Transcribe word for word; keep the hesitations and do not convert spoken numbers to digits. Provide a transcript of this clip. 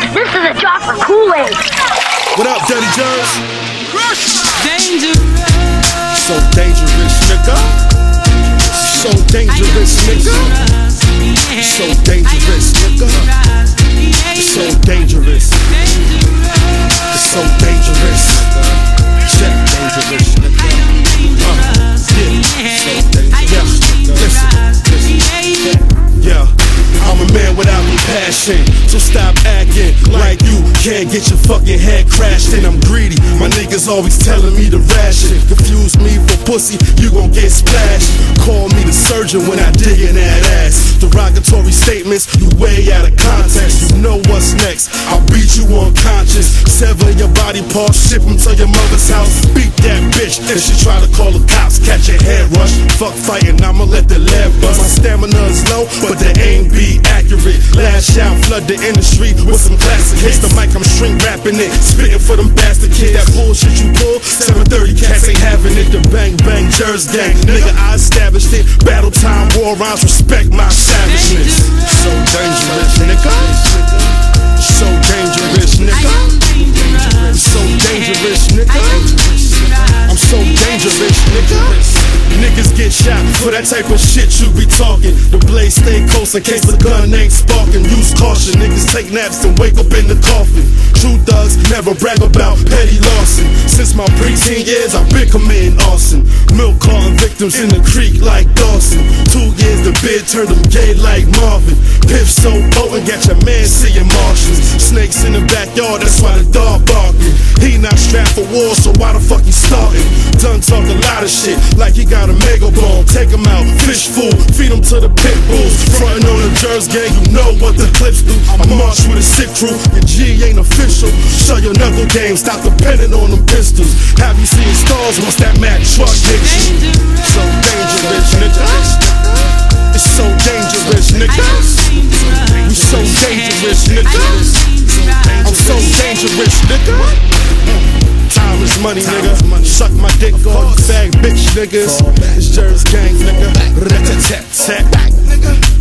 This is a job for Kool-Aid. What up, Dirty Jerz? Dangerous. So dangerous, nigga. So dangerous, nigga. So dangerous, nigga. So dangerous. So dangerous. Check dangerous, nigga. Uh, yeah. So dangerous. Yeah. Listen. Yeah. I'm a man without compassion, so stop acting like you can't get your fucking head crashed in. I'm greedy, my niggas always telling me to ration. Confuse me for pussy, you gon' get splashed. Call me the surgeon when I dig in that ass. Derogatory statements, you way out of context. You know what's next, I'll beat you unconscious. Sever your body parts, ship them to your mother's house. Beat that bitch if she try to call the cops. Catch your head rush, fuck fighting, I'ma let the lead bust. My stamina is low, but the aim be accurate. Lash out, flood the industry with some classic hits. The mic, I'm shrink rapping it, spitting for them bastard kids. That bullshit you pull, seven thirty cats ain't having it. The bang bang Jerz gang, nigga, I established it. Battle time, war rhymes, respect my savageness. So dangerous, nigga. So dangerous, nigga. So dangerous, nigga. I'm so dangerous, nigga. Niggas get shot for that type of shit you be talking. The blade stay close in case the gun ain't sparking. Use caution, niggas take naps and wake up in the coffin. True thugs never brag about petty lossin'. Since my preteen years, I've been committing arson. Milk carton victims in the creek like Dawson. Two years the bid turned them gay like Marvin. Piff so potent, got your man seeing Martians. Snakes in the backyard, that's why the dog barking. He not strapped for war, so why the fuck he starting? Done talk a lot of shit, like he got a mega bomb. Take him out, fish food, feed him to the pit bulls. Frontin' on the Jerz gang, you know what the clips do. I march with a sick crew, your G ain't official. Show your knuckle game, stop depending on them pistols. Have you seen stars once that Mack truck hits you? So dangerous, nigga. It's so dangerous, nigga. You so dangerous, nigga. I'm so dangerous, nigga. Time is money, nigga. Suck my dick off, fag bitch niggas. It's Jerz gang, nigga. Rat-tat-tat-tat, nigga.